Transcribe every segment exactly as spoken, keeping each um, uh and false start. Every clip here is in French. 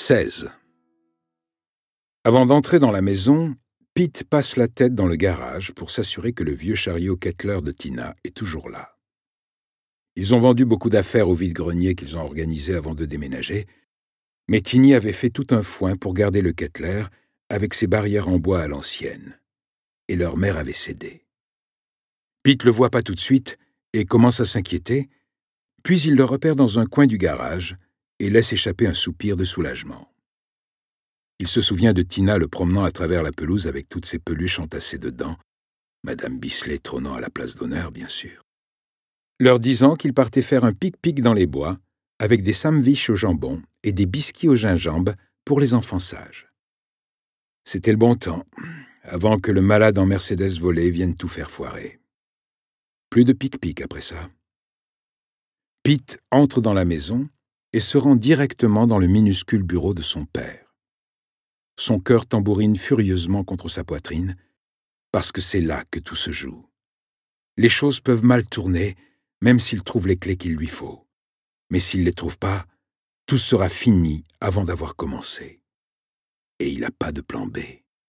seize. Avant d'entrer dans la maison, Pete passe la tête dans le garage pour s'assurer que le vieux chariot Kettler de Tina est toujours là. Ils ont vendu beaucoup d'affaires au vide-grenier qu'ils ont organisé avant de déménager, mais Tini avait fait tout un foin pour garder le Kettler avec ses barrières en bois à l'ancienne, et leur mère avait cédé. Pete le voit pas tout de suite et commence à s'inquiéter, puis il le repère dans un coin du garage et laisse échapper un soupir de soulagement. Il se souvient de Tina le promenant à travers la pelouse avec toutes ses peluches entassées dedans, Madame Bisley trônant à la place d'honneur, bien sûr, leur disant qu'il partait faire un pique-pique dans les bois avec des sandwichs au jambon et des biscuits au gingembre pour les enfants sages. C'était le bon temps, avant que le malade en Mercedes volée vienne tout faire foirer. Plus de pique-pique après ça. Pete entre dans la maison et se rend directement dans le minuscule bureau de son père. Son cœur tambourine furieusement contre sa poitrine, parce que c'est là que tout se joue. Les choses peuvent mal tourner, même s'il trouve les clés qu'il lui faut. Mais s'il ne les trouve pas, tout sera fini avant d'avoir commencé. Et il n'a pas de plan B.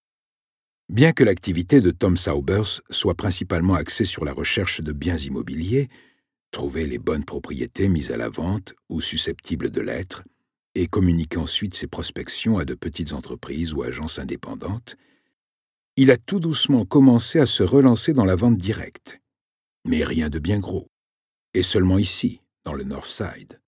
Bien que l'activité de Tom Saubers soit principalement axée sur la recherche de biens immobiliers, trouver les bonnes propriétés mises à la vente ou susceptibles de l'être, et communiquer ensuite ses prospections à de petites entreprises ou agences indépendantes, il a tout doucement commencé à se relancer dans la vente directe. Mais rien de bien gros. Et seulement ici, dans le North Side.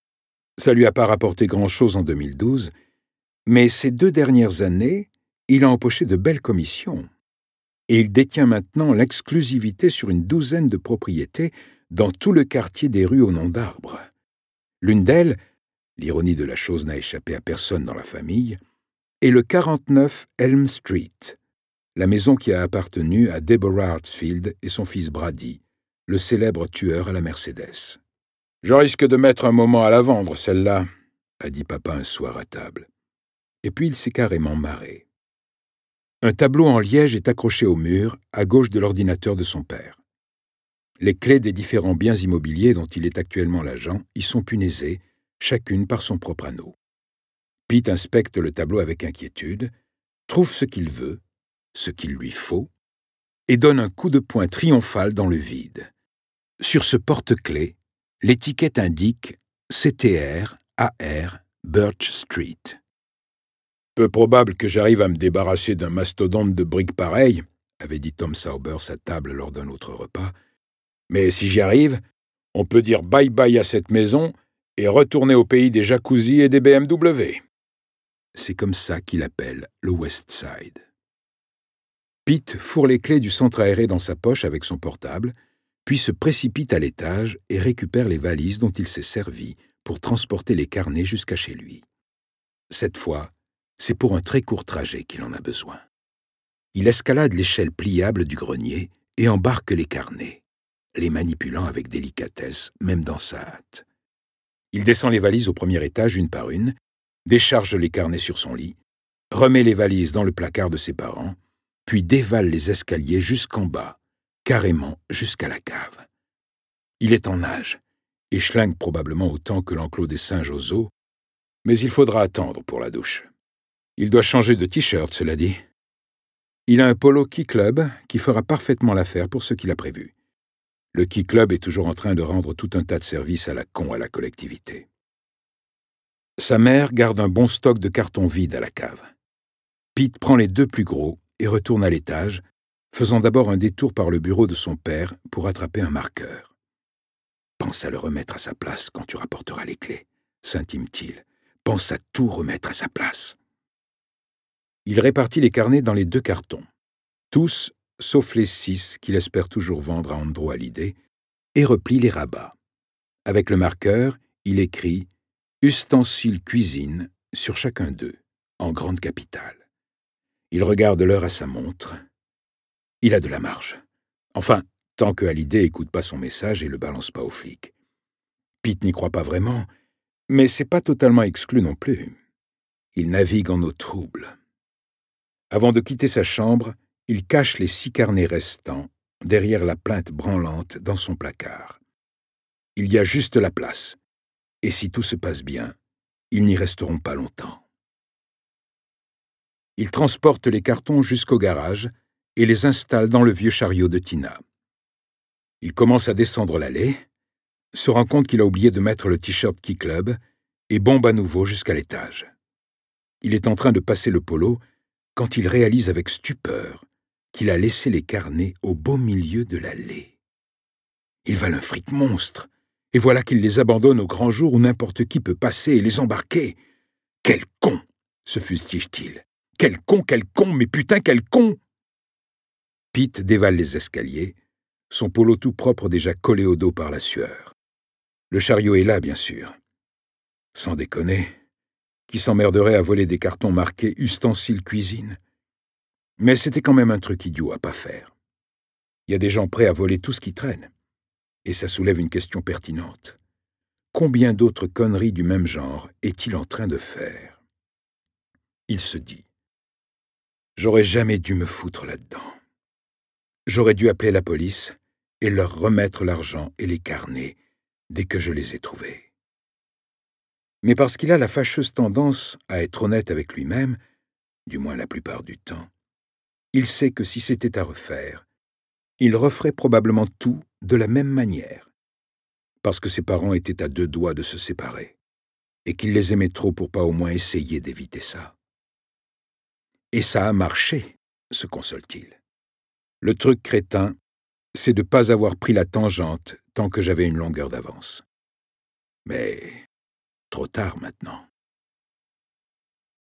Ça lui a pas rapporté grand-chose en deux mille douze, mais ces deux dernières années, il a empoché de belles commissions. Et il détient maintenant l'exclusivité sur une douzaine de propriétés dans tout le quartier des rues au nom d'arbres. L'une d'elles, l'ironie de la chose n'a échappé à personne dans la famille, est le quarante-neuf Elm Street, la maison qui a appartenu à Deborah Hartsfield et son fils Brady, le célèbre tueur à la Mercedes. « Je risque de mettre un moment à la vendre, celle-là », a dit papa un soir à table. Et puis il s'est carrément marré. Un tableau en liège est accroché au mur, à gauche de l'ordinateur de son père. Les clés des différents biens immobiliers dont il est actuellement l'agent y sont punaisées, chacune par son propre anneau. Pete inspecte le tableau avec inquiétude, trouve ce qu'il veut, ce qu'il lui faut, et donne un coup de poing triomphal dans le vide. Sur ce porte-clés, l'étiquette indique C T R A R Birch Street. Peu probable que j'arrive à me débarrasser d'un mastodonte de briques pareil, avait dit Tom Saubers à table lors d'un autre repas, mais si j'y arrive, on peut dire bye-bye à cette maison et retourner au pays des jacuzzis et des B M W. C'est comme ça qu'il appelle le West Side. Pete fourre les clés du centre aéré dans sa poche avec son portable, puis se précipite à l'étage et récupère les valises dont il s'est servi pour transporter les carnets jusqu'à chez lui. Cette fois, c'est pour un très court trajet qu'il en a besoin. Il escalade l'échelle pliable du grenier et embarque les carnets, les manipulant avec délicatesse, même dans sa hâte. Il descend les valises au premier étage une par une, décharge les carnets sur son lit, remet les valises dans le placard de ses parents, puis dévale les escaliers jusqu'en bas, carrément jusqu'à la cave. Il est en nage, et schlingue probablement autant que l'enclos des singes aux eaux, mais il faudra attendre pour la douche. Il doit changer de t-shirt, cela dit. Il a un polo Key Club qui fera parfaitement l'affaire pour ce qu'il a prévu. Le Key Club est toujours en train de rendre tout un tas de services à la con à la collectivité. Sa mère garde un bon stock de cartons vides à la cave. Pete prend les deux plus gros et retourne à l'étage, faisant d'abord un détour par le bureau de son père pour attraper un marqueur. « Pense à le remettre à sa place quand tu rapporteras les clés, » s'intime-t-il. « Pense à tout remettre à sa place. » Il répartit les carnets dans les deux cartons, tous sauf les six qu'il espère toujours vendre à Andrew Hallyday, et replie les rabats. Avec le marqueur, il écrit « Ustensile cuisine » sur chacun d'eux, en grande capitale. Il regarde l'heure à sa montre. Il a de la marge. Enfin, tant que Hallyday écoute pas son message et le balance pas aux flics. Pete n'y croit pas vraiment, mais c'est pas totalement exclu non plus. Il navigue en eau trouble. Avant de quitter sa chambre, il cache les six carnets restants derrière la plainte branlante dans son placard. Il y a juste la place, et si tout se passe bien, ils n'y resteront pas longtemps. Il transporte les cartons jusqu'au garage et les installe dans le vieux chariot de Tina. Il commence à descendre l'allée, se rend compte qu'il a oublié de mettre le t-shirt Key Club et bombe à nouveau jusqu'à l'étage. Il est en train de passer le polo quand il réalise avec stupeur qu'il a laissé les carnets au beau milieu de l'allée. Ils valent un fric monstre, et voilà qu'il les abandonne au grand jour où n'importe qui peut passer et les embarquer. Quel con, se fustige-t-il. Quel con, quel con, mais putain, quel con! Pete dévale les escaliers, son polo tout propre déjà collé au dos par la sueur. Le chariot est là, bien sûr. Sans déconner, qui s'emmerderait à voler des cartons marqués « Ustensiles cuisine » ? Mais c'était quand même un truc idiot à pas faire. Il y a des gens prêts à voler tout ce qui traîne. Et ça soulève une question pertinente. Combien d'autres conneries du même genre est-il en train de faire? Il se dit « J'aurais jamais dû me foutre là-dedans. J'aurais dû appeler la police et leur remettre l'argent et les carnets dès que je les ai trouvés. » Mais parce qu'il a la fâcheuse tendance à être honnête avec lui-même, du moins la plupart du temps, il sait que si c'était à refaire, il referait probablement tout de la même manière, parce que ses parents étaient à deux doigts de se séparer, et qu'il les aimait trop pour pas au moins essayer d'éviter ça. Et ça a marché, se console-t-il. Le truc crétin, c'est de pas avoir pris la tangente tant que j'avais une longueur d'avance. Mais trop tard maintenant.